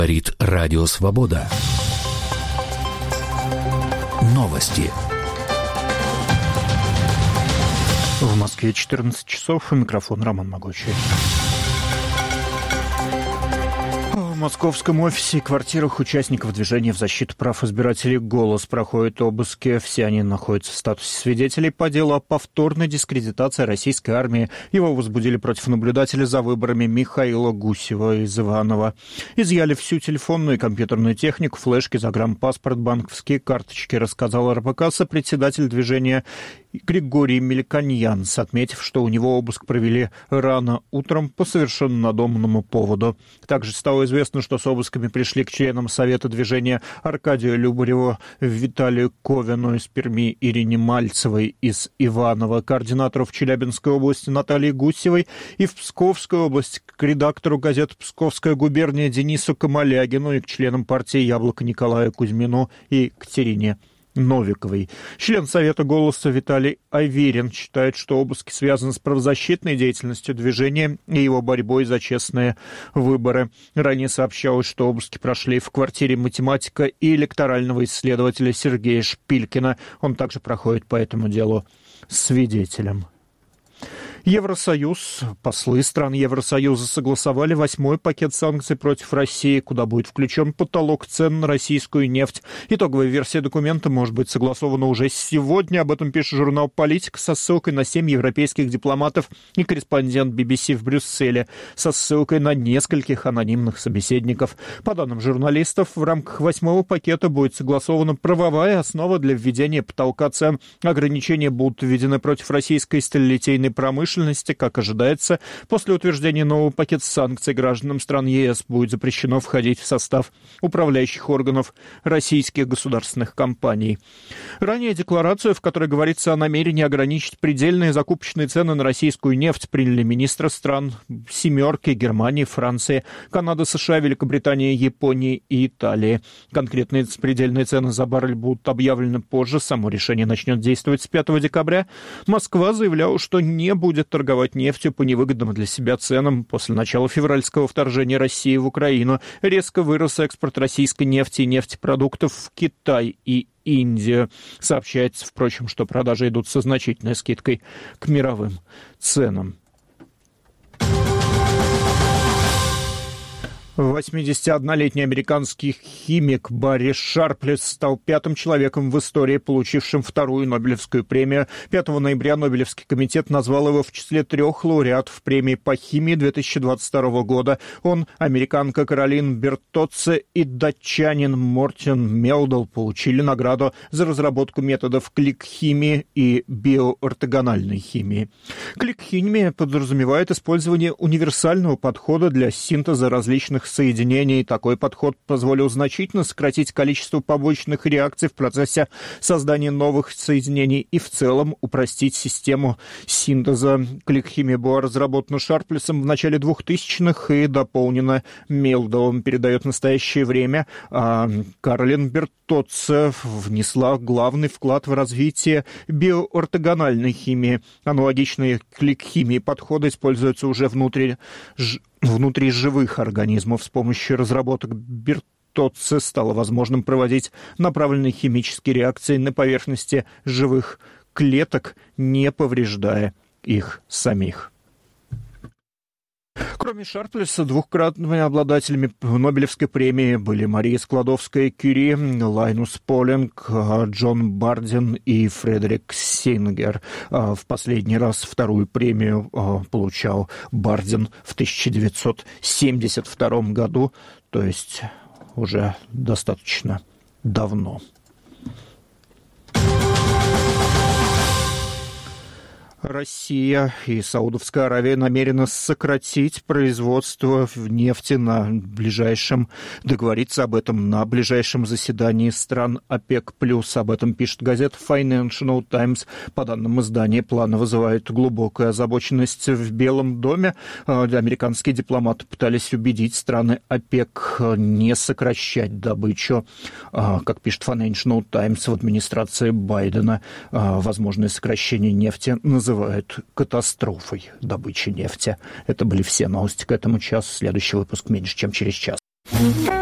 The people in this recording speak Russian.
Говорит Радио Свобода. Новости. В Москве 14 часов. Микрофон Роман Могучий. В московском офисе и квартирах участников движения в защиту прав избирателей «Голос» проходят обыски. Все они находятся в статусе свидетелей по делу о повторной дискредитации российской армии. Его возбудили против наблюдателя за выборами Михаила Гусева из Иваново. Изъяли всю телефонную и компьютерную технику, флешки, загранпаспорт, банковские карточки, рассказал РБК сопредседатель движения Григорий Меликоньянц, отметив, что у него обыск провели рано утром по совершенно надуманному поводу. Также стало известно, что с обысками пришли к членам Совета движения Аркадию Любареву, Виталию Ковину из Перми, Ирине Мальцевой из Иваново, координатору в Челябинской области Наталье Гусевой и в Псковскую область к редактору газеты «Псковская губерния» Денису Камалягину и к членам партии «Яблоко» Николаю Кузьмину и Катерине Новиковой. Член Совета «Голоса» Виталий Айверин считает, что обыски связаны с правозащитной деятельностью движения и его борьбой за честные выборы. Ранее сообщалось, что обыски прошли в квартире математика и электорального исследователя Сергея Шпилькина. Он также проходит по этому делу свидетелем. Евросоюз, послы стран Евросоюза согласовали 8-й пакет санкций против России, куда будет включен потолок цен на российскую нефть. Итоговая версия документа может быть согласована уже сегодня. Об этом пишет журнал «Политика» со ссылкой на 7 европейских дипломатов и корреспондент BBC в Брюсселе со ссылкой на нескольких анонимных собеседников. По данным журналистов, в рамках 8-го пакета будет согласована правовая основа для введения потолка цен. Ограничения будут введены против российской сталелитейной промышленности. Как ожидается, после утверждения нового пакета санкций гражданам стран ЕС будет запрещено входить в состав управляющих органов российских государственных компаний. Ранее декларацию, в которой говорится о намерении ограничить предельные закупочные цены на российскую нефть, приняли министры стран «семерки» Германии, Франции, Канады, США, Великобритании, Японии и Италии. Конкретные предельные цены за баррель будут объявлены позже. Само решение начнет действовать с 5 декабря. Москва заявляла, что не будет торговать нефтью по невыгодным для себя ценам. После начала февральского вторжения России в Украину резко вырос экспорт российской нефти и нефтепродуктов в Китай и Индию. Сообщается, впрочем, что продажи идут со значительной скидкой к мировым ценам. 81-летний американский химик Барри Шарплес стал 5-м человеком в истории, получившим 2-ю Нобелевскую премию. 5 ноября Нобелевский комитет назвал его в числе 3 лауреатов премии по химии 2022 года. Он, американка Каролин Бертоцци и датчанин Мортен Мелдл получили награду за разработку методов клик-химии и биоортогональной химии. Клик-химия подразумевает использование универсального подхода для синтеза различных соединений. Такой подход позволил значительно сократить количество побочных реакций в процессе создания новых соединений и в целом упростить систему синтеза. Клик-химия была разработана Шарплесом в начале 2000-х и дополнена Мелдовым, передает в настоящее время. Каролин Бертоцци внесла главный вклад в развитие биоортогональной химии. Аналогичные клик-химии подходы используются уже внутри живых организмов. С помощью разработок Бертоцци стало возможным проводить направленные химические реакции на поверхности живых клеток, не повреждая их самих. Кроме Шарплеса, двукратными обладателями Нобелевской премии были Мария Складовская-Кюри, Лайнус Полинг, Джон Бардин и Фредерик Сингер. В последний раз 2-ю премию получал Бардин в 1972 году, то есть уже достаточно давно. Россия и Саудовская Аравия намерены сократить производство нефти договориться об этом на ближайшем заседании стран ОПЕК+. Об этом пишет газета Financial Times. По данным издания, планы вызывают глубокую озабоченность в Белом доме. Американские дипломаты пытались убедить страны ОПЕК не сокращать добычу. Как пишет Financial Times, в администрации Байдена возможное сокращение нефти называют катастрофой добычи нефти. Это были все новости к этому часу. Следующий выпуск меньше, чем через час.